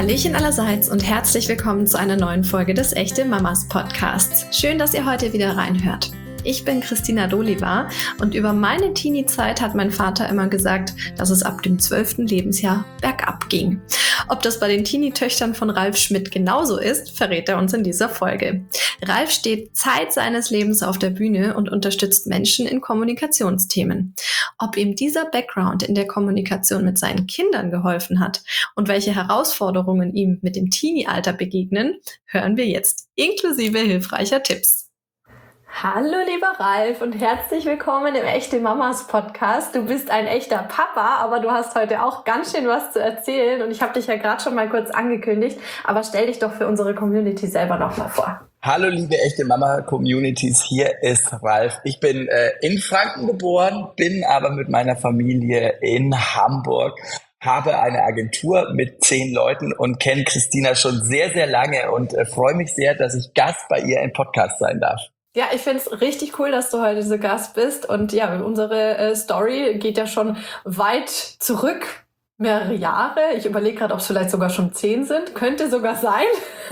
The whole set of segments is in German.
Hallöchen allerseits und herzlich willkommen zu einer neuen Folge des Echte Mamas Podcasts. Schön, dass ihr heute wieder reinhört. Ich bin Christina Doliva und über meine Teenie-Zeit hat mein Vater immer gesagt, dass es ab dem 12. Lebensjahr bergab ging. Ob das bei den Teenie-Töchtern von Ralf Schmidt genauso ist, verrät er uns in dieser Folge. Ralf steht Zeit seines Lebens auf der Bühne und unterstützt Menschen in Kommunikationsthemen. Ob ihm dieser Background in der Kommunikation mit seinen Kindern geholfen hat und welche Herausforderungen ihm mit dem Teenie-Alter begegnen, hören wir jetzt, inklusive hilfreicher Tipps. Hallo lieber Ralf und herzlich willkommen im Echte Mamas Podcast. Du bist ein echter Papa, aber du hast heute auch ganz schön was zu erzählen und ich habe dich ja gerade schon mal kurz angekündigt, aber stell dich doch für unsere Community selber noch mal vor. Hallo liebe Echte Mama Communities, hier ist Ralf. Ich bin in Franken geboren, bin aber mit meiner Familie in Hamburg. Habe eine Agentur mit 10 Leuten und kenne Christina schon sehr, sehr lange und freue mich sehr, dass ich Gast bei ihr im Podcast sein darf. Ja, ich finde es richtig cool, dass du heute so Gast bist. Und ja, unsere Story geht ja schon weit zurück, mehrere Jahre. Ich überlege gerade, ob es vielleicht sogar schon 10 sind. Könnte sogar sein.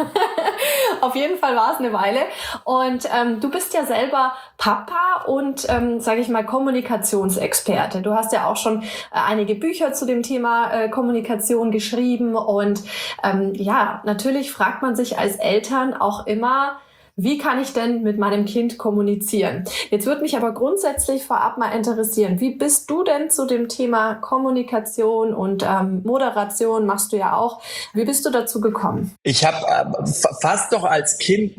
Auf jeden Fall war es eine Weile. Und du bist ja selber Papa und, sage ich mal, Kommunikationsexperte. Du hast ja auch schon einige Bücher zu dem Thema Kommunikation geschrieben. Und ja, natürlich fragt man sich als Eltern auch immer, wie kann ich denn mit meinem Kind kommunizieren? Jetzt würde mich aber grundsätzlich vorab mal interessieren, wie bist du denn zu dem Thema Kommunikation und Moderation, machst du ja auch, wie bist du dazu gekommen? Ich habe fast doch als Kind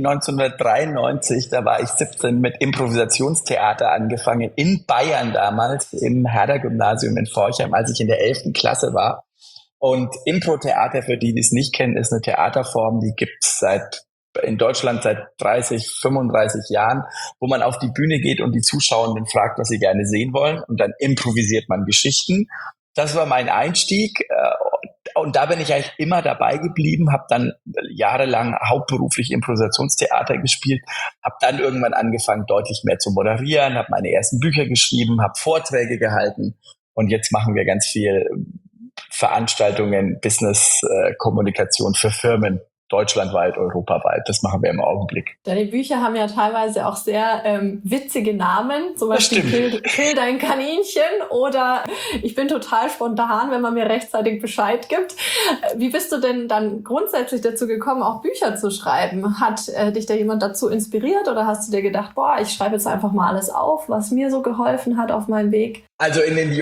1993, da war ich 17, mit Improvisationstheater angefangen, in Bayern damals, im Herder-Gymnasium in Forchheim, als ich in der 11. Klasse war. Und Impro-Theater, für die es nicht kennen, ist eine Theaterform, die gibt es in Deutschland seit 30, 35 Jahren, wo man auf die Bühne geht und die Zuschauenden fragt, was sie gerne sehen wollen und dann improvisiert man Geschichten. Das war mein Einstieg und da bin ich eigentlich immer dabei geblieben, habe dann jahrelang hauptberuflich Improvisationstheater gespielt, habe dann irgendwann angefangen, deutlich mehr zu moderieren, habe meine ersten Bücher geschrieben, habe Vorträge gehalten und jetzt machen wir ganz viel Veranstaltungen, Business-Kommunikation für Firmen. Deutschlandweit, europaweit. Das machen wir im Augenblick. Deine Bücher haben ja teilweise auch sehr witzige Namen, zum Beispiel Kill dein Kaninchen oder Ich bin total spontan, wenn man mir rechtzeitig Bescheid gibt. Wie bist du denn dann grundsätzlich dazu gekommen, auch Bücher zu schreiben? Hat dich da jemand dazu inspiriert oder hast du dir gedacht, ich schreibe jetzt einfach mal alles auf, was mir so geholfen hat auf meinem Weg? Also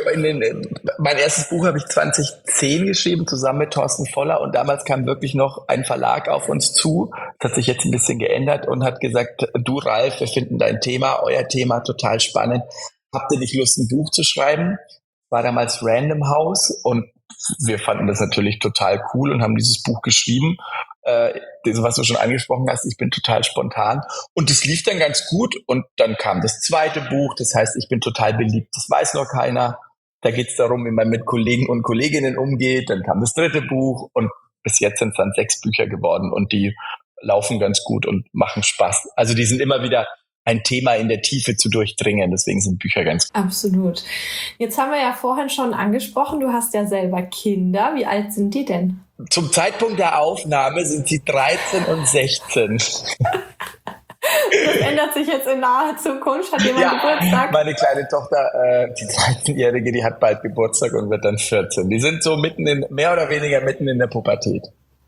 mein erstes Buch habe ich 2010 geschrieben, zusammen mit Thorsten Voller und damals kam wirklich noch ein Verlag auf uns zu, das hat sich jetzt ein bisschen geändert und hat gesagt, du Ralf, wir finden euer Thema total spannend. Habt ihr nicht Lust, ein Buch zu schreiben? War damals Random House und wir fanden das natürlich total cool und haben dieses Buch geschrieben. Das, was du schon angesprochen hast, ich bin total spontan. Und das lief dann ganz gut und dann kam das zweite Buch, das heißt, ich bin total beliebt, das weiß noch keiner. Da geht es darum, wie man mit Kollegen und Kolleginnen umgeht. Dann kam das dritte Buch und bis jetzt sind es dann 6 Bücher geworden und die laufen ganz gut und machen Spaß. Also die sind immer wieder ein Thema in der Tiefe zu durchdringen. Deswegen sind Bücher ganz gut. Absolut. Jetzt haben wir ja vorhin schon angesprochen, du hast ja selber Kinder. Wie alt sind die denn? Zum Zeitpunkt der Aufnahme sind sie 13 und 16. Das ändert sich jetzt in naher Zukunft. Hat jemand Geburtstag? Meine kleine Tochter, die 13-Jährige, die hat bald Geburtstag und wird dann 14. Die sind so mehr oder weniger mitten in der Pubertät.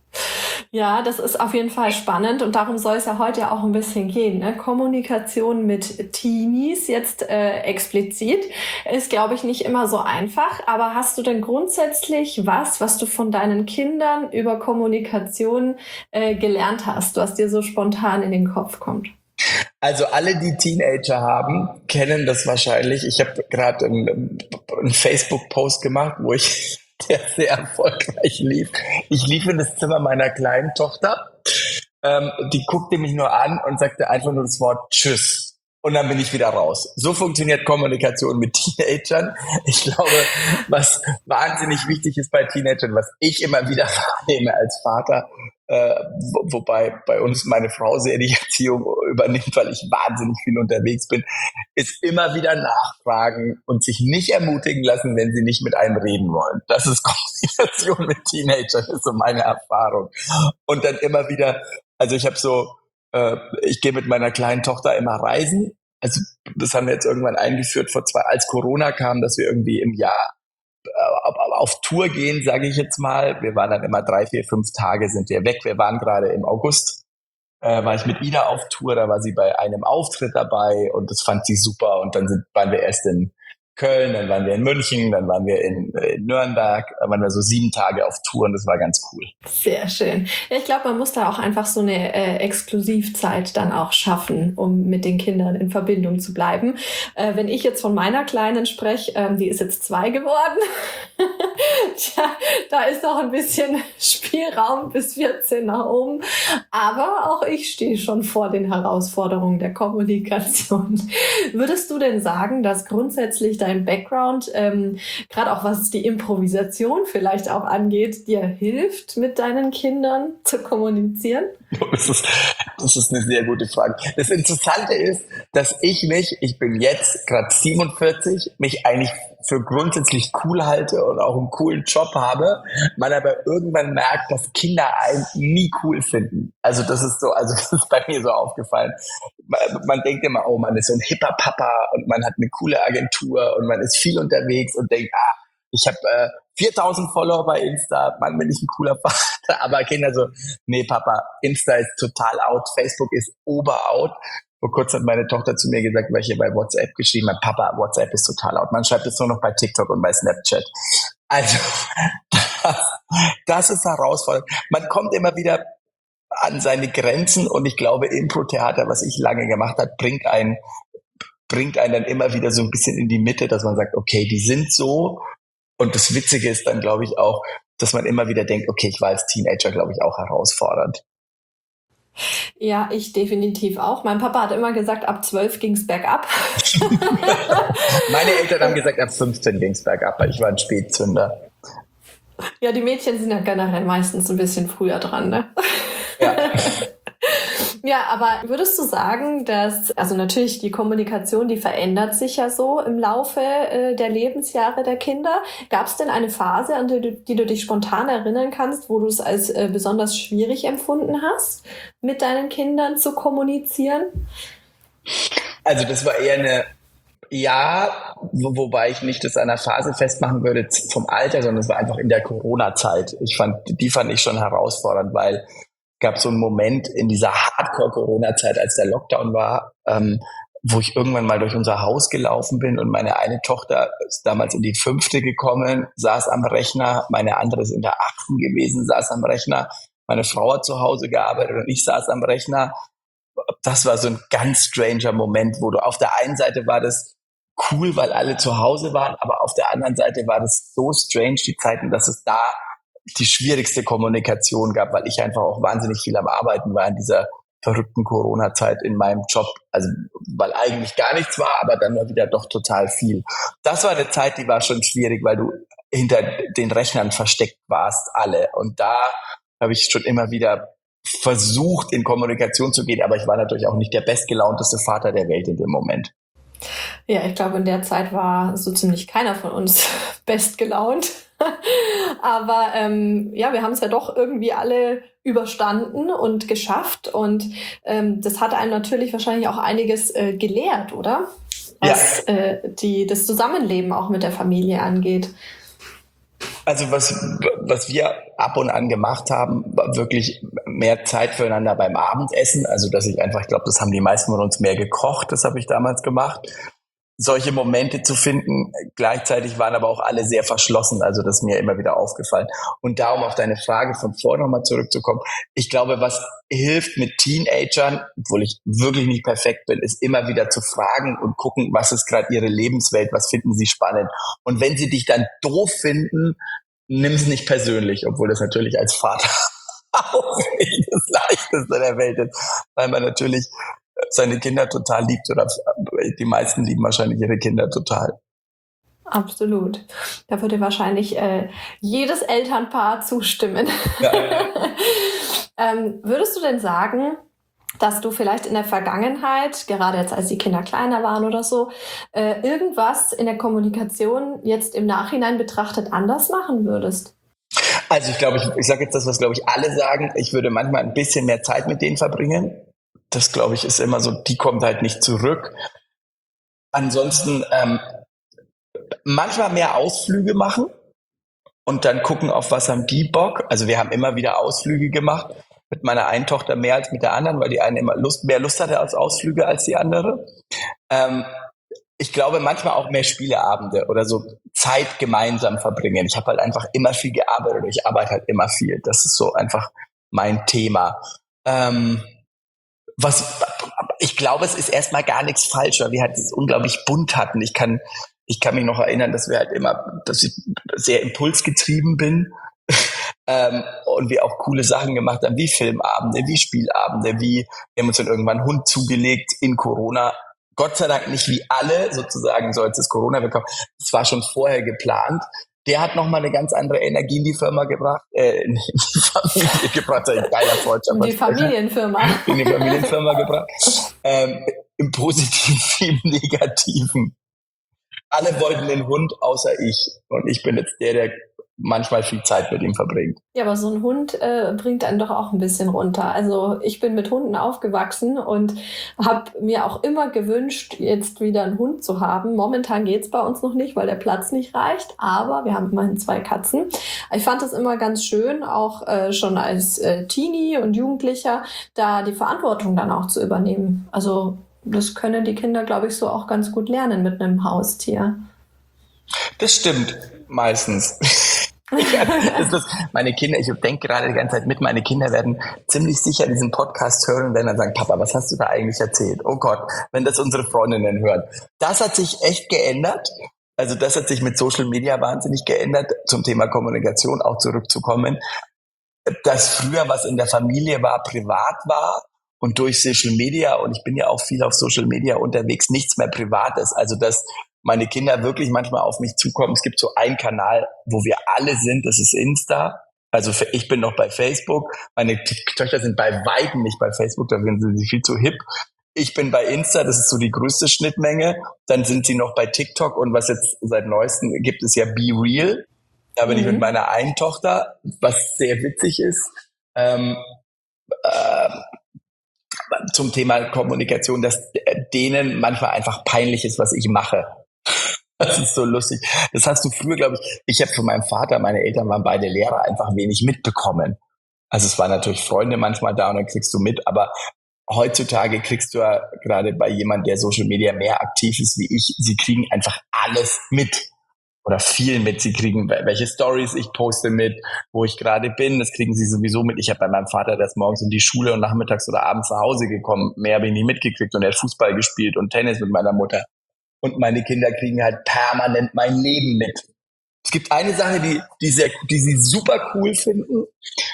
Ja, das ist auf jeden Fall spannend und darum soll es ja heute auch ein bisschen gehen. Ne? Kommunikation mit Teenies jetzt explizit ist, glaube ich, nicht immer so einfach. Aber hast du denn grundsätzlich was du von deinen Kindern über Kommunikation gelernt hast, was dir so spontan in den Kopf kommt? Also alle, die Teenager haben, kennen das wahrscheinlich. Ich habe gerade einen Facebook-Post gemacht, wo der sehr erfolgreich lief. Ich lief in das Zimmer meiner kleinen Tochter. Die guckte mich nur an und sagte einfach nur das Wort Tschüss. Und dann bin ich wieder raus. So funktioniert Kommunikation mit Teenagern. Ich glaube, was wahnsinnig wichtig ist bei Teenagern, was ich immer wieder wahrnehme als Vater, wobei bei uns meine Frau sehr die Erziehung übernimmt, weil ich wahnsinnig viel unterwegs bin, ist immer wieder nachfragen und sich nicht ermutigen lassen, wenn sie nicht mit einem reden wollen. Das ist Kommunikation mit Teenagern, ist so meine Erfahrung. Und dann immer wieder, also ich gehe mit meiner kleinen Tochter immer reisen. Also das haben wir jetzt irgendwann eingeführt als Corona kam, dass wir irgendwie im Jahr auf Tour gehen, sage ich jetzt mal. Wir waren dann immer 3, 4, 5 Tage sind wir weg. Wir waren gerade im August, war ich mit Ida auf Tour, da war sie bei einem Auftritt dabei und das fand sie super. Und dann waren wir erst in Köln, dann waren wir in München, dann waren wir in Nürnberg, dann waren wir so 7 Tage auf Tour und das war ganz cool. Sehr schön. Ja, ich glaube, man muss da auch einfach so eine Exklusivzeit dann auch schaffen, um mit den Kindern in Verbindung zu bleiben. Wenn ich jetzt von meiner Kleinen spreche, die ist jetzt 2 geworden. Tja, da ist noch ein bisschen Spielraum bis 14 nach oben. Aber auch ich stehe schon vor den Herausforderungen der Kommunikation. Würdest du denn sagen, dass grundsätzlich dein Background, gerade auch was die Improvisation vielleicht auch angeht, dir hilft, mit deinen Kindern zu kommunizieren? Das ist eine sehr gute Frage. Das Interessante ist, dass ich bin jetzt gerade 47, mich eigentlich für grundsätzlich cool halte und auch einen coolen Job habe, man aber irgendwann merkt, dass Kinder einen nie cool finden. Also das ist bei mir so aufgefallen. Man denkt immer, oh, man ist so ein hipper Papa und man hat eine coole Agentur und man ist viel unterwegs und denkt, ich habe 4000 Follower bei Insta, Mann, bin ich ein cooler Vater. Aber Kinder so, nee, Papa, Insta ist total out, Facebook ist oberout. Vor kurzem hat meine Tochter zu mir gesagt, weil ich hier bei WhatsApp geschrieben habe, Papa, WhatsApp ist total out. Man schreibt es nur noch bei TikTok und bei Snapchat. Also, das ist herausfordernd. Man kommt immer wieder an seine Grenzen und ich glaube, Impro-Theater, was ich lange gemacht habe, bringt einen dann immer wieder so ein bisschen in die Mitte, dass man sagt, okay, die sind so. Und das Witzige ist dann, glaube ich, auch, dass man immer wieder denkt, okay, ich war als Teenager, glaube ich, auch herausfordernd. Ja, ich definitiv auch. Mein Papa hat immer gesagt, ab 12 ging's bergab. Meine Eltern haben gesagt, ab 15 ging's bergab, weil ich war ein Spätzünder. Ja, die Mädchen sind ja generell meistens ein bisschen früher dran, ne? Ja. Ja, aber würdest du sagen, dass, also natürlich die Kommunikation, die verändert sich ja so im Laufe der Lebensjahre der Kinder. Gab es denn eine Phase, an die du dich spontan erinnern kannst, wo du es als besonders schwierig empfunden hast, mit deinen Kindern zu kommunizieren? Also das war eher wobei ich nicht das an der Phase festmachen würde vom Alter, sondern es war einfach in der Corona-Zeit. Die fand ich schon herausfordernd, weil gab so einen Moment in dieser Hardcore-Corona-Zeit, als der Lockdown war, wo ich irgendwann mal durch unser Haus gelaufen bin und meine eine Tochter ist damals in die 5. gekommen, saß am Rechner, meine andere ist in der 8. gewesen, saß am Rechner, meine Frau hat zu Hause gearbeitet und ich saß am Rechner. Das war so ein ganz stranger Moment, wo du auf der einen Seite war das cool, weil alle zu Hause waren, aber auf der anderen Seite war das so strange, die Zeiten, dass es da die schwierigste Kommunikation gab, weil ich einfach auch wahnsinnig viel am Arbeiten war in dieser verrückten Corona-Zeit in meinem Job. Also, weil eigentlich gar nichts war, aber dann war wieder doch total viel. Das war eine Zeit, die war schon schwierig, weil du hinter den Rechnern versteckt warst, alle. Und da habe ich schon immer wieder versucht, in Kommunikation zu gehen, aber ich war natürlich auch nicht der bestgelaunteste Vater der Welt in dem Moment. Ja, ich glaube, in der Zeit war so ziemlich keiner von uns bestgelaunt. Aber ja, wir haben es ja doch irgendwie alle überstanden und geschafft. Und das hat einem natürlich wahrscheinlich auch einiges gelehrt, oder? Was das Zusammenleben auch mit der Familie angeht. Also was wir ab und an gemacht haben, war wirklich mehr Zeit füreinander beim Abendessen. Also ich glaube, das haben die meisten von uns mehr gekocht. Das habe ich damals gemacht. Solche Momente zu finden. Gleichzeitig waren aber auch alle sehr verschlossen. Also das ist mir immer wieder aufgefallen. Und da, um auf deine Frage von vorhin nochmal zurückzukommen. Ich glaube, was hilft mit Teenagern, obwohl ich wirklich nicht perfekt bin, ist immer wieder zu fragen und gucken, was ist gerade ihre Lebenswelt, was finden sie spannend. Und wenn sie dich dann doof finden, nimm es nicht persönlich, obwohl das natürlich als Vater auch nicht das Leichteste der Welt ist, weil man natürlich seine Kinder total liebt oder die meisten lieben wahrscheinlich ihre Kinder total. Absolut. Da würde wahrscheinlich jedes Elternpaar zustimmen. Ja. Würdest du denn sagen, dass du vielleicht in der Vergangenheit, gerade jetzt als die Kinder kleiner waren oder so, irgendwas in der Kommunikation jetzt im Nachhinein betrachtet anders machen würdest? Also ich glaube, ich sage jetzt das, was, glaube ich, alle sagen. Ich würde manchmal ein bisschen mehr Zeit mit denen verbringen. Das, glaube ich, ist immer so, die kommt halt nicht zurück. Ansonsten manchmal mehr Ausflüge machen und dann gucken, auf was haben die Bock. Also wir haben immer wieder Ausflüge gemacht. Mit meiner einen Tochter mehr als mit der anderen, weil die eine immer mehr Lust hatte auf Ausflüge als die andere. Ich glaube, manchmal auch mehr Spieleabende oder so Zeit gemeinsam verbringen. Ich habe halt einfach immer viel gearbeitet oder ich arbeite halt immer viel. Das ist so einfach mein Thema. Ich glaube, es ist erstmal gar nichts falsch, weil wir halt es unglaublich bunt hatten. Ich kann mich noch erinnern, dass ich sehr impulsgetrieben bin. Und wir auch coole Sachen gemacht haben, wie Filmabende, wie Spielabende, wir haben uns dann irgendwann einen Hund zugelegt in Corona. Gott sei Dank nicht wie alle, sozusagen, so als es Corona bekommen. Das war schon vorher geplant. Der hat nochmal eine ganz andere Energie in die Firma gebracht, in die Familie gebracht, ein geiler Freundschaft. In die Familienfirma. In die Familienfirma gebracht. Im Positiven wie im Negativen. Alle wollten den Hund, außer ich. Und ich bin jetzt der manchmal viel Zeit mit ihm verbringt. Ja, aber so ein Hund bringt einen doch auch ein bisschen runter. Also ich bin mit Hunden aufgewachsen und habe mir auch immer gewünscht, jetzt wieder einen Hund zu haben. Momentan geht's bei uns noch nicht, weil der Platz nicht reicht. Aber wir haben immerhin 2 Katzen. Ich fand es immer ganz schön, auch schon als Teenie und Jugendlicher, da die Verantwortung dann auch zu übernehmen. Also das können die Kinder, glaube ich, so auch ganz gut lernen mit einem Haustier. Das stimmt, meistens. Meine Kinder, ich denke gerade die ganze Zeit mit, meine Kinder werden ziemlich sicher diesen Podcast hören und werden dann sagen, Papa, was hast du da eigentlich erzählt? Oh Gott, wenn das unsere Freundinnen hören. Das hat sich echt geändert. Also das hat sich mit Social Media wahnsinnig geändert, zum Thema Kommunikation auch zurückzukommen. Dass früher was in der Familie war, privat war und durch Social Media, und ich bin ja auch viel auf Social Media unterwegs, nichts mehr privat ist. Also dass meine Kinder wirklich manchmal auf mich zukommen. Es gibt so einen Kanal, wo wir alle sind, das ist Insta. Also ich bin noch bei Facebook. Meine Töchter sind bei weitem nicht bei Facebook, da sind sie viel zu hip. Ich bin bei Insta, das ist so die größte Schnittmenge. Dann sind sie noch bei TikTok und was jetzt seit neuestem gibt, ist ja Be Real. Da bin ich mit meiner einen Tochter, was sehr witzig ist. Zum Thema Kommunikation, dass denen manchmal einfach peinlich ist, was ich mache. Das ist so lustig. Das hast du früher, glaube ich habe von meinem Vater, meine Eltern waren beide Lehrer, einfach wenig mitbekommen. Also es waren natürlich Freunde manchmal da und dann kriegst du mit, aber heutzutage kriegst du ja gerade bei jemand, der Social Media mehr aktiv ist wie ich, sie kriegen einfach alles mit. Oder viel mit. Sie kriegen, welche Stories ich poste mit, wo ich gerade bin. Das kriegen sie sowieso mit. Ich habe bei meinem Vater, der ist morgens in die Schule und nachmittags oder abends nach Hause gekommen. Mehr habe ich nie mitgekriegt. Und er hat Fußball gespielt und Tennis mit meiner Mutter. Und meine Kinder kriegen halt permanent mein Leben mit. Es gibt eine Sache, die sie super cool finden.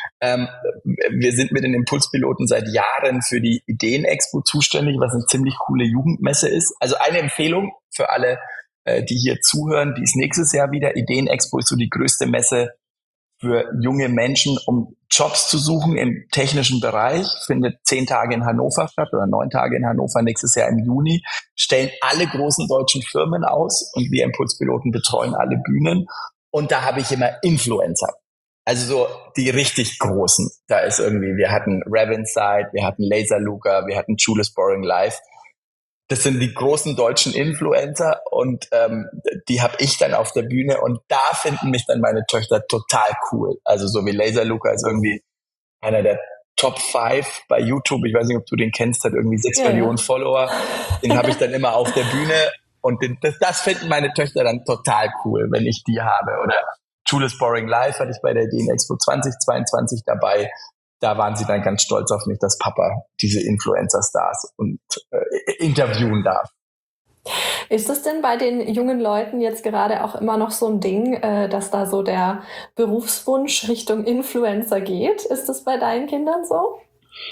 Wir sind mit den Impulspiloten seit Jahren für die Ideen-Expo zuständig, was eine ziemlich coole Jugendmesse ist. Also eine Empfehlung für alle, die hier zuhören, die ist nächstes Jahr wieder. Ideen-Expo ist so die größte Messe für junge Menschen, um Jobs zu suchen im technischen Bereich. Findet 10 Tage in Hannover statt oder 9 Tage in Hannover nächstes Jahr im Juni. Stellen alle großen deutschen Firmen aus und wir Impulspiloten betreuen alle Bühnen. Und da habe ich immer Influencer. Also so die richtig großen. Da ist irgendwie, wir hatten Ravinside, wir hatten Laser Luca, wir hatten Julius Boring Live. Das sind die großen deutschen Influencer und die habe ich dann auf der Bühne und da finden mich dann meine Töchter total cool. Also so wie Laser Luca ist irgendwie einer der Top 5 bei YouTube. Ich weiß nicht, ob du den kennst, hat irgendwie 6 Millionen Follower. Den habe ich dann immer auf der Bühne und das finden meine Töchter dann total cool, wenn ich die habe. Oder Julius Boring Live hatte ich bei der Ideen Expo 2022 dabei. Da waren sie dann ganz stolz auf mich, dass Papa diese Influencer-Stars und interviewen darf. Ist das denn bei den jungen Leuten jetzt gerade auch immer noch so ein Ding, dass da so der Berufswunsch Richtung Influencer geht? Ist das bei deinen Kindern so?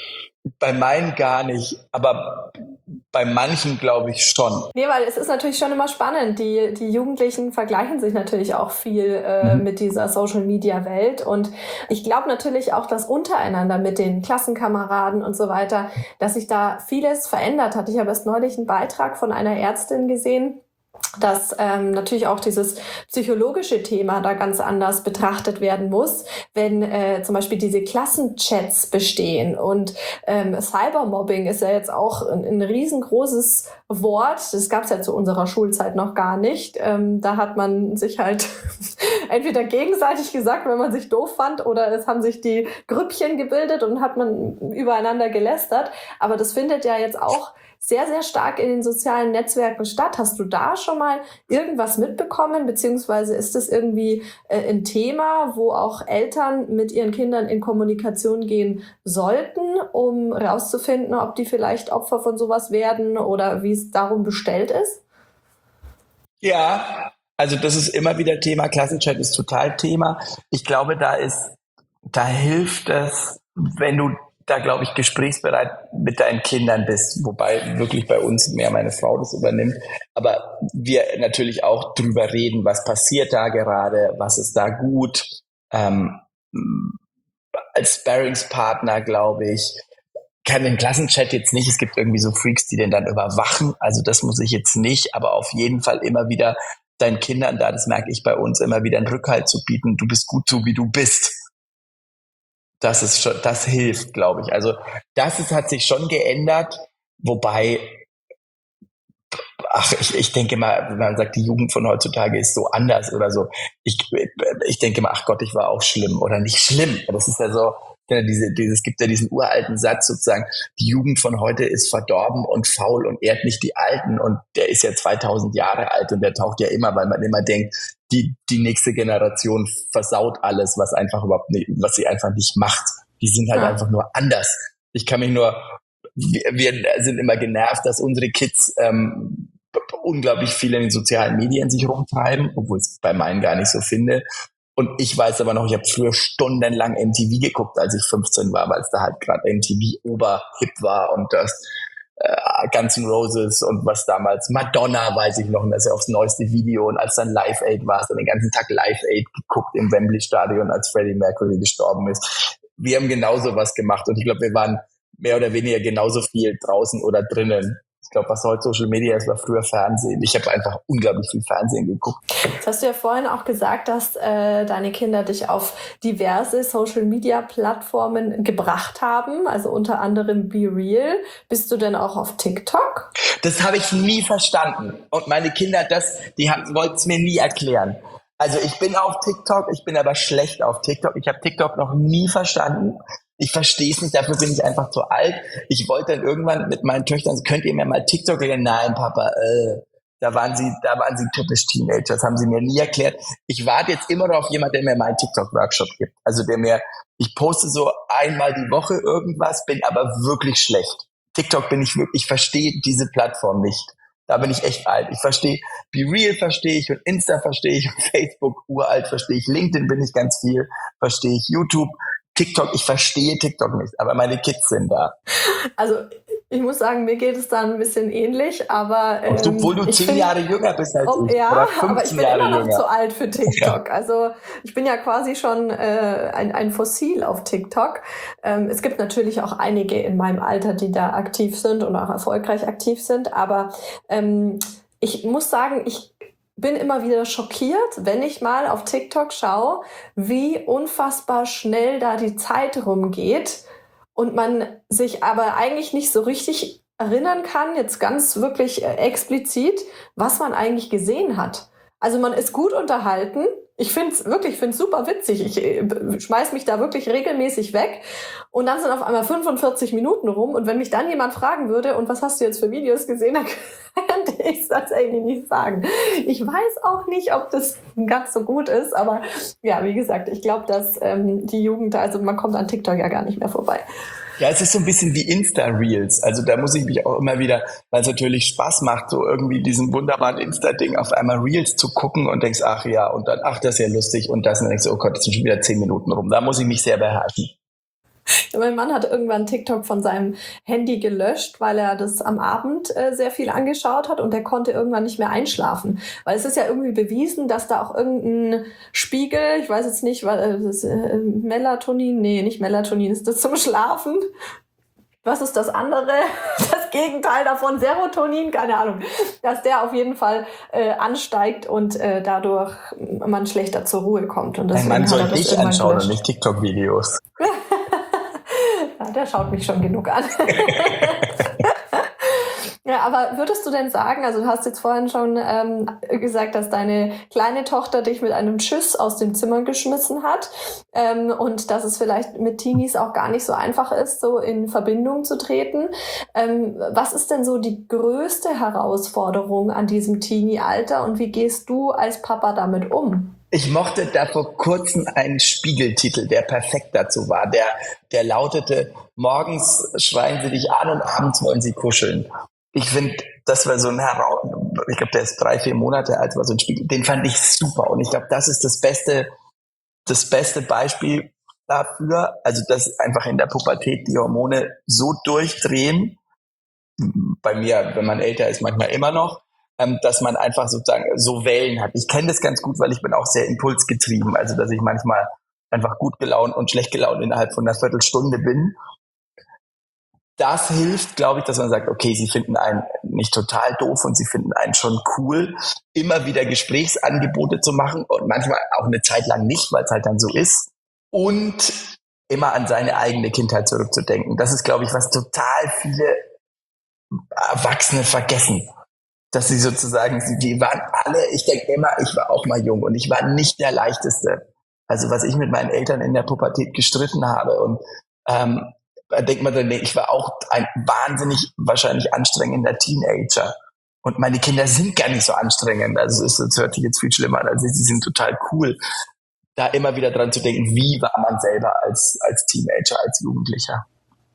Bei meinen gar nicht, aber bei manchen glaube ich schon. Nee, weil es ist natürlich schon immer spannend. Die Jugendlichen vergleichen sich natürlich auch viel mit dieser Social-Media-Welt. Und ich glaube natürlich auch, dass untereinander mit den Klassenkameraden und so weiter, dass sich da vieles verändert hat. Ich habe erst neulich einen Beitrag von einer Ärztin gesehen, dass natürlich auch dieses psychologische Thema da ganz anders betrachtet werden muss, wenn zum Beispiel diese Klassenchats bestehen. Und Cybermobbing ist ja jetzt auch ein riesengroßes Wort. Das gab es ja zu unserer Schulzeit noch gar nicht. Da hat man sich halt entweder gegenseitig gesagt, wenn man sich doof fand, oder es haben sich die Grüppchen gebildet und hat man übereinander gelästert. Aber das findet ja jetzt auch sehr, sehr stark in den sozialen Netzwerken statt. Hast du da schon mal irgendwas mitbekommen, beziehungsweise ist das irgendwie ein Thema, wo auch Eltern mit ihren Kindern in Kommunikation gehen sollten, um rauszufinden, ob die vielleicht Opfer von sowas werden oder wie es darum bestellt ist? Ja, also das ist immer wieder Thema. Klassenchat ist total Thema. Ich glaube, da hilft es, wenn du da, glaube ich, gesprächsbereit mit deinen Kindern bist, wobei wirklich bei uns mehr meine Frau das übernimmt. Aber wir natürlich auch drüber reden, was passiert da gerade, was ist da gut. Als Sparringspartner, glaube ich, kann den Klassenchat jetzt nicht. Es gibt irgendwie so Freaks, die den dann überwachen. Also das muss ich jetzt nicht, aber auf jeden Fall immer wieder deinen Kindern da, das merke ich bei uns, immer wieder einen Rückhalt zu bieten. Du bist gut so, wie du bist. Das ist schon, das hilft, glaube ich. Also hat sich schon geändert, wobei, ich denke mal, wenn man sagt, die Jugend von heutzutage ist so anders oder so, ich denke mal, ach Gott, ich war auch schlimm oder nicht schlimm. Das ist ja so, es gibt ja diesen uralten Satz sozusagen, die Jugend von heute ist verdorben und faul und ehrt nicht die Alten, und der ist ja 2000 Jahre alt und der taucht ja immer, weil man immer denkt, die nächste Generation versaut alles, was sie einfach nicht macht. Die sind halt einfach nur anders. Wir sind immer genervt, dass unsere Kids unglaublich viel in den sozialen Medien sich rumtreiben, obwohl ich es bei meinen gar nicht so finde. Und ich weiß aber noch, ich habe früher stundenlang MTV geguckt, als ich 15 war, weil es da halt gerade MTV oberhip war und das Guns N' Roses und was damals, Madonna, weiß ich noch, und das ist ja aufs neueste Video, und als dann Live Aid war, dann den ganzen Tag Live Aid geguckt im Wembley Stadion, als Freddie Mercury gestorben ist. Wir haben genauso was gemacht, und ich glaube, wir waren mehr oder weniger genauso viel draußen oder drinnen. Ich glaube, was heute Social Media ist, war früher Fernsehen. Ich habe einfach unglaublich viel Fernsehen geguckt. Jetzt hast du ja vorhin auch gesagt, dass deine Kinder dich auf diverse Social-Media-Plattformen gebracht haben, also unter anderem BeReal. Bist du denn auch auf TikTok? Das habe ich nie verstanden. Und meine Kinder, wollten es mir nie erklären. Also ich bin auf TikTok, ich bin aber schlecht auf TikTok. Ich habe TikTok noch nie verstanden. Ich verstehe es nicht, dafür bin ich einfach zu alt. Ich wollte dann irgendwann mit meinen Töchtern, könnt ihr mir mal TikTok erklären? Nein, Papa, da waren sie typisch Teenager, das haben sie mir nie erklärt. Ich warte jetzt immer noch auf jemanden, der mir meinen TikTok-Workshop gibt. Also ich poste so einmal die Woche irgendwas, bin aber wirklich schlecht. TikTok ich verstehe diese Plattform nicht. Da bin ich echt alt. Ich verstehe, BeReal verstehe ich und Insta verstehe ich und Facebook uralt verstehe ich. LinkedIn bin ich ganz viel, verstehe ich. YouTube, TikTok, ich verstehe TikTok nicht, aber meine Kids sind da. Also ich muss sagen, mir geht es da ein bisschen ähnlich, aber obwohl du 10 Jahre jünger bist als ich. Ja, oder 15 aber ich bin Jahre immer noch jünger. zu alt für TikTok. Ja. Also ich bin ja quasi schon ein Fossil auf TikTok. Es gibt natürlich auch einige in meinem Alter, die da aktiv sind und auch erfolgreich aktiv sind, aber ich muss sagen, ich bin immer wieder schockiert, wenn ich mal auf TikTok schaue, wie unfassbar schnell da die Zeit rumgeht und man sich aber eigentlich nicht so richtig erinnern kann, jetzt ganz wirklich explizit, was man eigentlich gesehen hat. Also man ist gut unterhalten. Ich finde es super witzig. Ich schmeiß mich da wirklich regelmäßig weg. Und dann sind auf einmal 45 Minuten rum. Und wenn mich dann jemand fragen würde, und was hast du jetzt für Videos gesehen, dann könnte ich es tatsächlich nicht sagen. Ich weiß auch nicht, ob das ganz so gut ist. Aber ja, wie gesagt, ich glaube, dass die Jugend, also man kommt an TikTok ja gar nicht mehr vorbei. Ja, es ist so ein bisschen wie Insta-Reels. Also da muss ich mich auch immer wieder, weil es natürlich Spaß macht, so irgendwie diesen wunderbaren Insta-Ding auf einmal Reels zu gucken und denkst, ach ja, und dann, ach, das ist ja lustig und das, und dann denkst du, oh Gott, das sind schon wieder 10 Minuten rum. Da muss ich mich sehr beherrschen. Mein Mann hat irgendwann TikTok von seinem Handy gelöscht, weil er das am Abend sehr viel angeschaut hat und der konnte irgendwann nicht mehr einschlafen. Weil es ist ja irgendwie bewiesen, dass da auch irgendein Spiegel, ich weiß jetzt nicht, weil Melatonin, nee, nicht Melatonin, ist das zum Schlafen? Was ist das andere? Das Gegenteil davon, Serotonin, keine Ahnung. Dass der auf jeden Fall ansteigt und dadurch man schlechter zur Ruhe kommt. Und Ein Mann soll dich anschauen und nicht TikTok-Videos. Ja, der schaut mich schon genug an. Ja, aber würdest du denn sagen, also du hast jetzt vorhin schon gesagt, dass deine kleine Tochter dich mit einem Tschüss aus dem Zimmer geschmissen hat und dass es vielleicht mit Teenies auch gar nicht so einfach ist, so in Verbindung zu treten. Was ist denn so die größte Herausforderung an diesem Teenie-Alter und wie gehst du als Papa damit um? Ich mochte da vor kurzem einen Spiegeltitel, der perfekt dazu war. Der lautete, morgens schreien sie dich an und abends wollen sie kuscheln. Ich finde, das war so ein ich glaube, der ist 3-4 Monate alt, war so ein Spiegel. Den fand ich super. Und ich glaube, das ist das beste Beispiel dafür. Also, dass einfach in der Pubertät die Hormone so durchdrehen. Bei mir, wenn man älter ist, manchmal immer noch. Dass man einfach sozusagen so Wellen hat. Ich kenne das ganz gut, weil ich bin auch sehr impulsgetrieben. Also, dass ich manchmal einfach gut gelaunt und schlecht gelaunt innerhalb von einer Viertelstunde bin. Das hilft, glaube ich, dass man sagt, okay, sie finden einen nicht total doof und sie finden einen schon cool, immer wieder Gesprächsangebote zu machen und manchmal auch eine Zeit lang nicht, weil es halt dann so ist. Und immer an seine eigene Kindheit zurückzudenken. Das ist, glaube ich, was total viele Erwachsene vergessen. Dass sie sozusagen, die waren alle, ich denke immer, ich war auch mal jung und ich war nicht der Leichteste. Also was ich mit meinen Eltern in der Pubertät gestritten habe und da denkt man dann, ich war auch ein wahnsinnig wahrscheinlich anstrengender Teenager. Und meine Kinder sind gar nicht so anstrengend. Also es hört sich jetzt viel schlimmer an, also sie sind total cool. Da immer wieder dran zu denken, wie war man selber als Teenager, als Jugendlicher.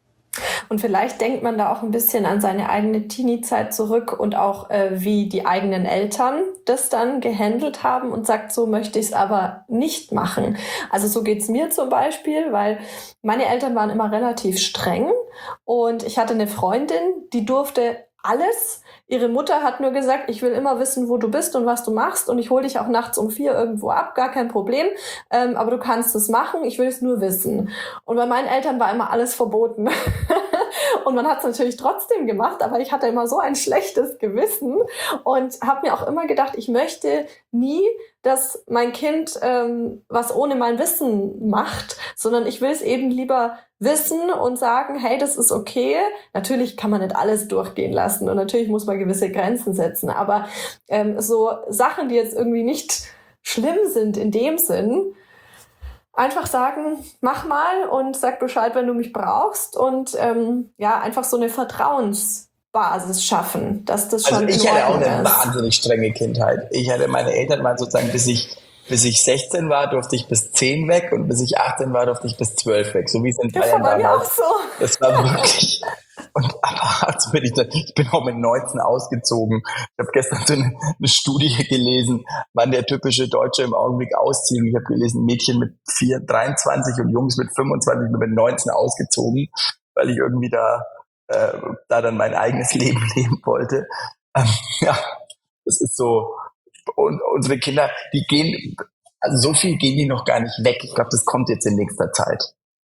Und vielleicht denkt man da auch ein bisschen an seine eigene Teenie-Zeit zurück und auch wie die eigenen Eltern das dann gehandelt haben und sagt, so möchte ich es aber nicht machen. Also so geht's mir zum Beispiel, weil meine Eltern waren immer relativ streng und ich hatte eine Freundin, die durfte alles. Ihre Mutter hat nur gesagt, ich will immer wissen, wo du bist und was du machst und ich hole dich auch nachts um 4 irgendwo ab, gar kein Problem, aber du kannst es machen, ich will es nur wissen. Und bei meinen Eltern war immer alles verboten. Und man hat es natürlich trotzdem gemacht, aber ich hatte immer so ein schlechtes Gewissen und habe mir auch immer gedacht, ich möchte nie, dass mein Kind was ohne mein Wissen macht, sondern ich will es eben lieber wissen und sagen, hey, das ist okay. Natürlich kann man nicht alles durchgehen lassen und natürlich muss man gewisse Grenzen setzen, aber so Sachen, die jetzt irgendwie nicht schlimm sind in dem Sinn, einfach sagen, mach mal und sag Bescheid, wenn du mich brauchst und einfach so eine Vertrauensbasis schaffen, dass das schon ich hatte auch eine wahnsinnig strenge Kindheit. Meine Eltern waren sozusagen, bis ich 16 war, durfte ich bis 10 weg und bis ich 18 war, durfte ich bis 12 weg. So wie es in Bayern damals. Mir auch so. Das war wirklich... Und aber ich bin auch mit 19 ausgezogen. Ich habe gestern so eine Studie gelesen, wann der typische Deutsche im Augenblick auszieht. Und ich habe gelesen, Mädchen mit 23 und Jungs mit 25, ich bin mit 19 ausgezogen, weil ich irgendwie da dann mein eigenes Leben leben wollte. Das ist so. Und unsere Kinder, die gehen, also so viel gehen die noch gar nicht weg. Ich glaube, das kommt jetzt in nächster Zeit.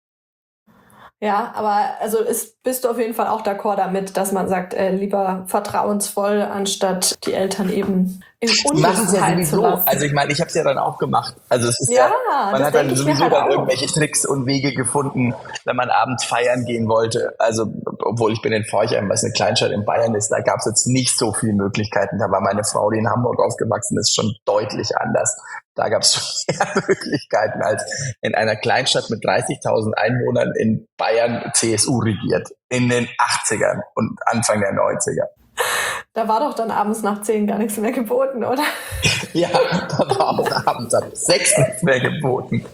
Ja, aber also bist du auf jeden Fall auch d'accord damit, dass man sagt, lieber vertrauensvoll, anstatt die Eltern eben in Unwissenheit zu lassen. Also ich meine, ich habe es ja dann auch gemacht. Also es ist man hat dann sowieso dann irgendwelche Tricks und Wege gefunden, wenn man abends feiern gehen wollte. Also obwohl ich bin in Forchheim, was eine Kleinstadt in Bayern ist, da gab es jetzt nicht so viele Möglichkeiten. Da war meine Frau, die in Hamburg aufgewachsen ist, schon deutlich anders. Da gab es schon mehr Möglichkeiten als in einer Kleinstadt mit 30.000 Einwohnern in Bayern CSU regiert. In den 80ern und Anfang der 90er. Da war doch dann abends nach 10 gar nichts mehr geboten, oder? Ja, da war auch abends ab 6 nichts mehr geboten.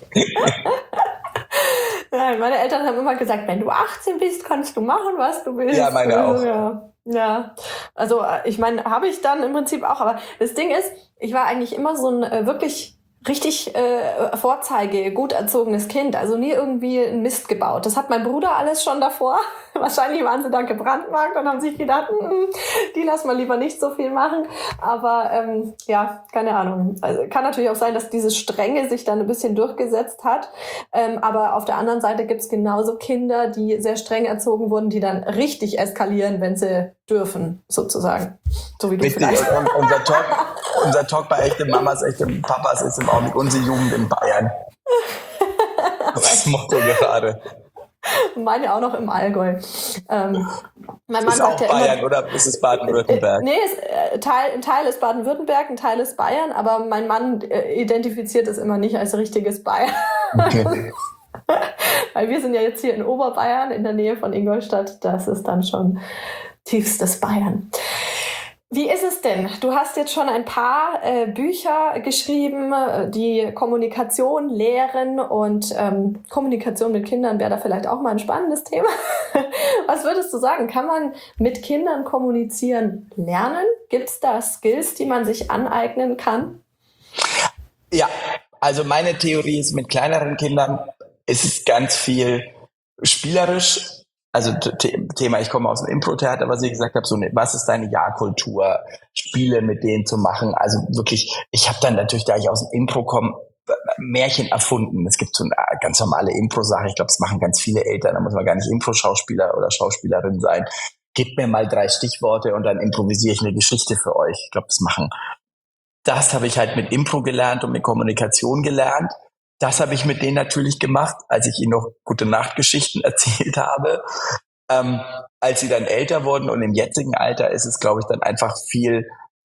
Ja, meine Eltern haben immer gesagt, wenn du 18 bist, kannst du machen, was du willst. Ja, meine auch. Ja, also ich meine, habe ich dann im Prinzip auch. Aber das Ding ist, ich war eigentlich immer so ein wirklich richtig Vorzeige, gut erzogenes Kind, also nie irgendwie einen Mist gebaut. Das hat mein Bruder alles schon davor. Wahrscheinlich waren sie da gebrandmarkt und haben sich gedacht, die lassen wir lieber nicht so viel machen. Aber ja, keine Ahnung. Also, kann natürlich auch sein, dass diese Strenge sich dann ein bisschen durchgesetzt hat. Aber auf der anderen Seite gibt's genauso Kinder, die sehr streng erzogen wurden, die dann richtig eskalieren, wenn sie dürfen, sozusagen. So wie du richtig. vielleicht. Und unser Talk bei echte Mamas, echte Papas ist im Augenblick unsere Jugend in Bayern. Das Motto gerade. Meine auch noch im Allgäu. Mein Mann ist sagt auch ja Bayern immer, oder ist es Baden-Württemberg? nee, ein Teil ist Baden-Württemberg, ein Teil ist Bayern, aber mein Mann identifiziert es immer nicht als richtiges Bayern. Okay. Weil wir sind ja jetzt hier in Oberbayern, in der Nähe von Ingolstadt. Das ist dann schon tiefstes Bayern. Wie ist es denn? Du hast jetzt schon ein paar Bücher geschrieben, die Kommunikation lehren und Kommunikation mit Kindern wäre da vielleicht auch mal ein spannendes Thema. Was würdest du sagen? Kann man mit Kindern kommunizieren lernen? Gibt es da Skills, die man sich aneignen kann? Ja, also meine Theorie ist, mit kleineren Kindern ist es ganz viel spielerisch. Also Thema, ich komme aus dem Impro-Theater, was ich gesagt habe, so was ist deine Ja-Kultur, Spiele mit denen zu machen. Also wirklich, ich habe dann natürlich, da ich aus dem Impro komme, Märchen erfunden. Es gibt so eine ganz normale Impro-Sache, ich glaube, das machen ganz viele Eltern, da muss man gar nicht Impro-Schauspieler oder Schauspielerin sein. Gebt mir mal 3 Stichworte und dann improvisiere ich eine Geschichte für euch. Ich glaube, das habe ich halt mit Impro gelernt und mit Kommunikation gelernt. Das habe ich mit denen natürlich gemacht, als ich ihnen noch Gute-Nacht-Geschichten erzählt habe. Als sie dann älter wurden und im jetzigen Alter ist es, glaube ich, dann einfach viel,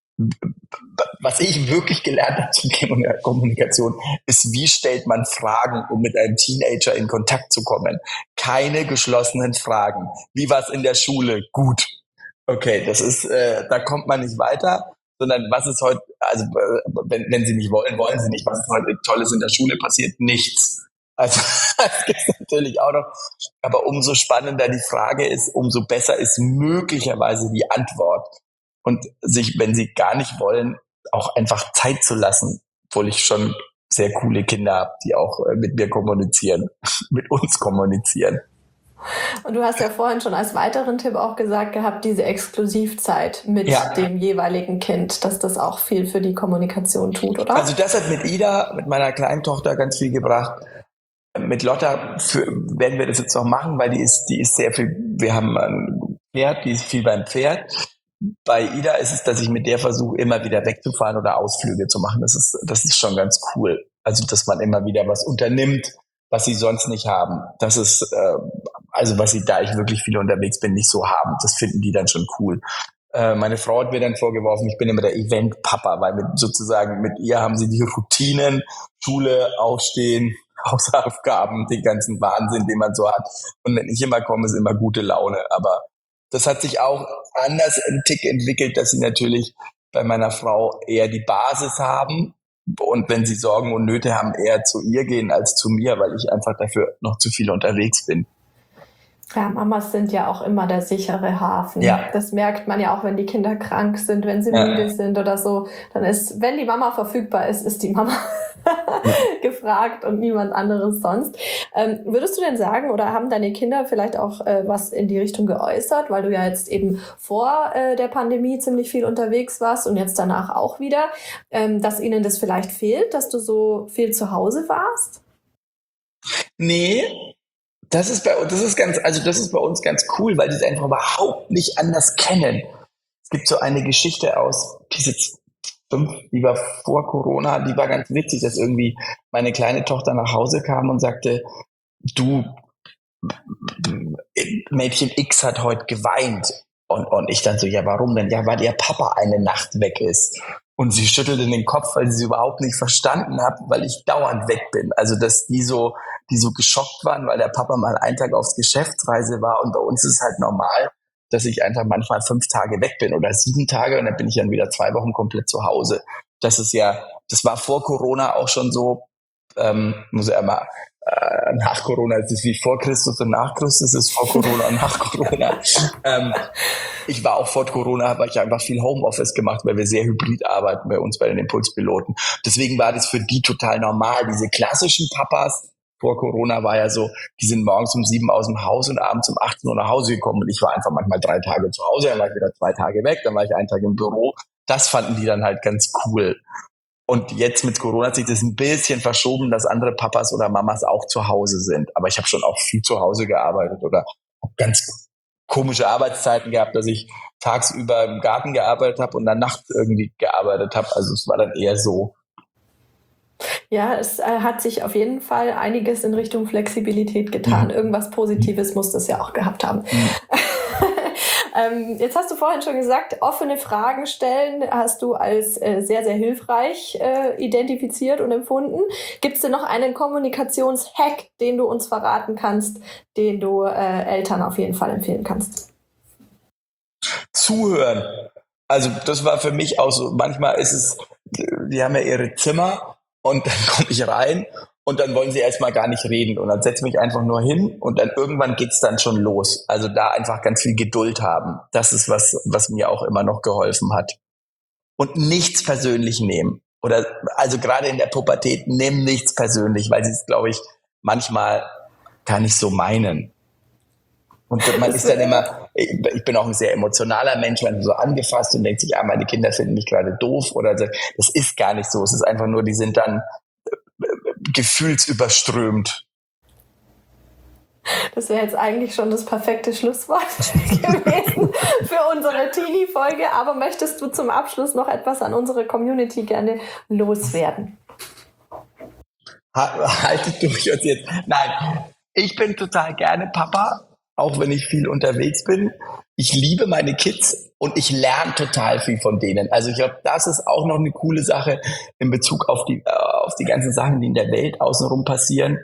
was ich wirklich gelernt habe zum Thema Kommunikation, ist, wie stellt man Fragen, um mit einem Teenager in Kontakt zu kommen. Keine geschlossenen Fragen. Wie war es in der Schule? Gut. Okay, das ist, da kommt man nicht weiter. Sondern was ist heute, also wenn sie nicht wollen, wollen sie nicht. Was ist heute Tolles in der Schule passiert? Nichts. Also das gibt es natürlich auch noch. Aber umso spannender die Frage ist, umso besser ist möglicherweise die Antwort. Und sich, wenn sie gar nicht wollen, auch einfach Zeit zu lassen, obwohl ich schon sehr coole Kinder habe, die auch mit mir kommunizieren, mit uns kommunizieren. Und du hast ja vorhin schon als weiteren Tipp auch gesagt gehabt, diese Exklusivzeit mit dem jeweiligen Kind, dass das auch viel für die Kommunikation tut, oder? Also das hat mit Ida, mit meiner kleinen Tochter, ganz viel gebracht. Mit Lotta werden wir das jetzt noch machen, weil die ist sehr viel, wir haben ein Pferd, die ist viel beim Pferd. Bei Ida ist es, dass ich mit der versuche, immer wieder wegzufahren oder Ausflüge zu machen. Das ist schon ganz cool. Also, dass man immer wieder was unternimmt, was sie sonst nicht haben. Das ist, also was sie, da ich wirklich viel unterwegs bin, nicht so haben. Das finden die dann schon cool. Meine Frau hat mir dann vorgeworfen, ich bin immer der Event-Papa, weil mit ihr haben sie die Routinen, Schule, Aufstehen, Hausaufgaben, den ganzen Wahnsinn, den man so hat. Und wenn ich immer komme, ist immer gute Laune. Aber das hat sich auch anders im Tick entwickelt, dass sie natürlich bei meiner Frau eher die Basis haben. Und wenn sie Sorgen und Nöte haben, eher zu ihr gehen als zu mir, weil ich einfach dafür noch zu viel unterwegs bin. Ja, Mamas sind ja auch immer der sichere Hafen. Ja. Das merkt man ja auch, wenn die Kinder krank sind, wenn sie müde sind oder so. Dann ist, wenn die Mama verfügbar ist, ist die Mama gefragt und niemand anderes sonst. Würdest du denn sagen, oder haben deine Kinder vielleicht auch was in die Richtung geäußert, weil du ja jetzt eben vor der Pandemie ziemlich viel unterwegs warst und jetzt danach auch wieder, dass ihnen das vielleicht fehlt, dass du so viel zu Hause warst? Nee. Das ist bei uns ganz cool, weil die es einfach überhaupt nicht anders kennen. Es gibt so eine Geschichte aus, die war vor Corona, die war ganz witzig, dass irgendwie meine kleine Tochter nach Hause kam und sagte, du, Mädchen X hat heute geweint. Und ich dann so, ja, warum denn? Ja, weil ihr Papa eine Nacht weg ist. Und sie schüttelte den Kopf, weil sie überhaupt nicht verstanden hat, weil ich dauernd weg bin. Also, dass die so geschockt waren, weil der Papa mal einen Tag aufs Geschäftsreise war. Und bei uns ist es halt normal, dass ich einfach manchmal 5 Tage weg bin oder 7 Tage und dann bin ich dann wieder 2 Wochen komplett zu Hause. Das war vor Corona auch schon so, muss ich einmal nach Corona ist es wie vor Christus und nach Christus ist vor Corona und nach Corona. Ich war auch vor Corona, habe ich einfach viel Homeoffice gemacht, weil wir sehr hybrid arbeiten bei uns, bei den Impulspiloten. Deswegen war das für die total normal. Diese klassischen Papas vor Corona war ja so, die sind morgens um 7 aus dem Haus und abends um 18 Uhr nach Hause gekommen. Und ich war einfach manchmal 3 Tage zu Hause, dann war ich wieder 2 Tage weg, dann war ich 1 Tag im Büro. Das fanden die dann halt ganz cool. Und jetzt mit Corona hat sich das ein bisschen verschoben, dass andere Papas oder Mamas auch zu Hause sind. Aber ich habe schon auch viel zu Hause gearbeitet oder habe ganz komische Arbeitszeiten gehabt, dass ich tagsüber im Garten gearbeitet habe und dann nachts irgendwie gearbeitet habe. Also es war dann eher so. Ja, es hat sich auf jeden Fall einiges in Richtung Flexibilität getan. Irgendwas Positives muss das ja auch gehabt haben. Jetzt hast du vorhin schon gesagt, offene Fragen stellen hast du als sehr, sehr hilfreich identifiziert und empfunden. Gibt es denn noch einen Kommunikationshack, den du uns verraten kannst, den du Eltern auf jeden Fall empfehlen kannst? Zuhören. Also das war für mich auch so, manchmal ist es, die haben ja ihre Zimmer und dann komme ich rein und dann wollen sie erstmal gar nicht reden und dann setze ich mich einfach nur hin und dann irgendwann geht's dann schon los. Also da einfach ganz viel Geduld haben. Das ist was mir auch immer noch geholfen hat. Und nichts persönlich nehmen. Oder also gerade in der Pubertät, nimm nichts persönlich, weil sie es, glaube ich, manchmal gar nicht so meinen. Und man ist dann immer, ich bin auch ein sehr emotionaler Mensch, man ist so angefasst und denkt sich, meine Kinder finden mich gerade doof oder so. Das ist gar nicht so. Es ist einfach nur, die sind dann gefühlsüberströmt. Das wäre jetzt eigentlich schon das perfekte Schlusswort gewesen für unsere Teenie-Folge. Aber möchtest du zum Abschluss noch etwas an unsere Community gerne loswerden? Haltet durch uns jetzt. Nein, ich bin total gerne Papa, auch wenn ich viel unterwegs bin. Ich liebe meine Kids und ich lerne total viel von denen. Also ich glaube, das ist auch noch eine coole Sache in Bezug auf die ganzen Sachen, die in der Welt außenrum passieren.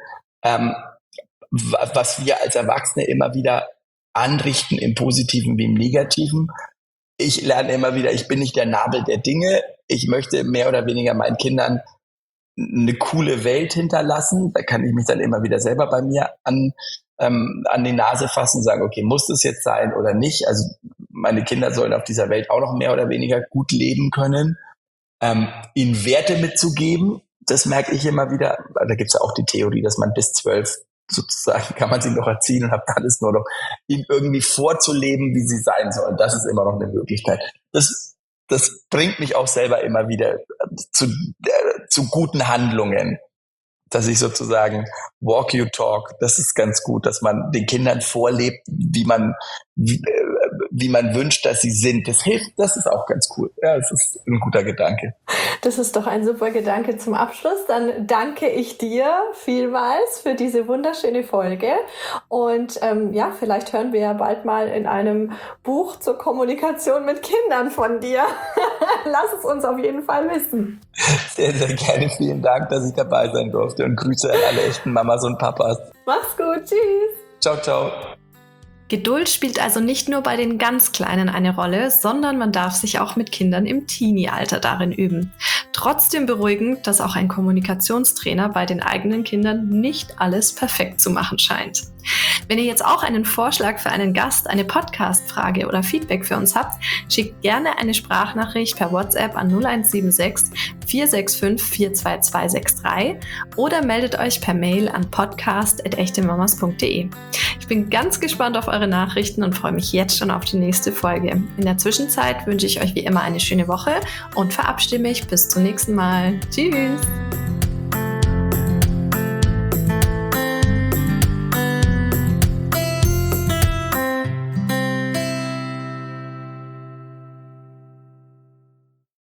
Was wir als Erwachsene immer wieder anrichten, im Positiven wie im Negativen. Ich lerne immer wieder, ich bin nicht der Nabel der Dinge. Ich möchte mehr oder weniger meinen Kindern eine coole Welt hinterlassen. Da kann ich mich dann immer wieder selber bei mir an die Nase fassen und sagen, okay, muss das jetzt sein oder nicht? Also meine Kinder sollen auf dieser Welt auch noch mehr oder weniger gut leben können. Ihnen Werte mitzugeben, das merke ich immer wieder. Da gibt es ja auch die Theorie, dass man bis 12 sozusagen kann man sie noch erziehen und hat alles nur noch, ihnen irgendwie vorzuleben, wie sie sein sollen. Das ist immer noch eine Möglichkeit. Das bringt mich auch selber immer wieder zu guten Handlungen, dass ich sozusagen walk you talk, das ist ganz gut, dass man den Kindern vorlebt, wie man wünscht, dass sie sind. Das hilft, das ist auch ganz cool. Ja, das ist ein guter Gedanke. Das ist doch ein super Gedanke zum Abschluss. Dann danke ich dir vielmals für diese wunderschöne Folge. Und vielleicht hören wir ja bald mal in einem Buch zur Kommunikation mit Kindern von dir. Lass es uns auf jeden Fall wissen. Sehr, sehr gerne. Vielen Dank, dass ich dabei sein durfte. Und Grüße an alle echten Mamas und Papas. Mach's gut. Tschüss. Ciao, ciao. Geduld spielt also nicht nur bei den ganz Kleinen eine Rolle, sondern man darf sich auch mit Kindern im Teenie-Alter darin üben. Trotzdem beruhigend, dass auch ein Kommunikationstrainer bei den eigenen Kindern nicht alles perfekt zu machen scheint. Wenn ihr jetzt auch einen Vorschlag für einen Gast, eine Podcast-Frage oder Feedback für uns habt, schickt gerne eine Sprachnachricht per WhatsApp an 0176 465 42263 oder meldet euch per Mail an podcast@echtemamas.de. Ich bin ganz gespannt auf eure Nachrichten und freue mich jetzt schon auf die nächste Folge. In der Zwischenzeit wünsche ich euch wie immer eine schöne Woche und verabschiede mich bis zum nächsten Mal. Tschüss!